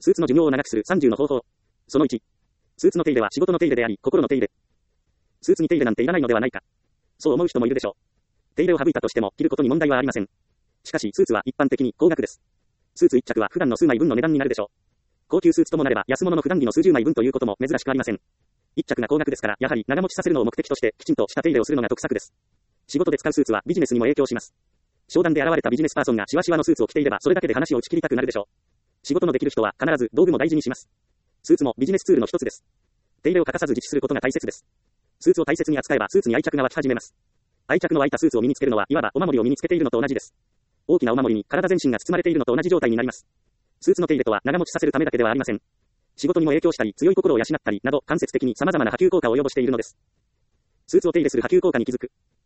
スーツの寿命を長くする30の方法。その1。スーツの手入れは仕事の手入れであり、心の手入れ。スーツに手入れなんていらないのではないか。そう思う人もいるでしょう。手入れを省いたとしても、着ることに問題はありません。しかし、スーツは一般的に高額です。スーツ1着は普段の数枚分の値段になるでしょう。高級スーツともなれば、安物の普段着の数十枚分ということも珍しくありません。1着が高額ですから、やはり長持ちさせるのを目的として、きちんとした手入れをするのが得策です。仕事で使うスーツはビジネスにも影響します。商談で現れたビジネスパーソンがシワシワのスーツを着ていれば、それだけで話を打ち切りたくなるでしょう。仕事のできる人は必ず道具も大事にします。スーツもビジネスツールの一つです。手入れを欠かさず実施することが大切です。スーツを大切に扱えばスーツに愛着が湧き始めます。愛着の湧いたスーツを身につけるのは、いわばお守りを身につけているのと同じです。大きなお守りに体全身が包まれているのと同じ状態になります。スーツの手入れとは長持ちさせるためだけではありません。仕事にも影響したり、強い心を養ったりなど、間接的に様々な波及効果を及ぼしているのです。スーツを手入れする波及効果に気づく。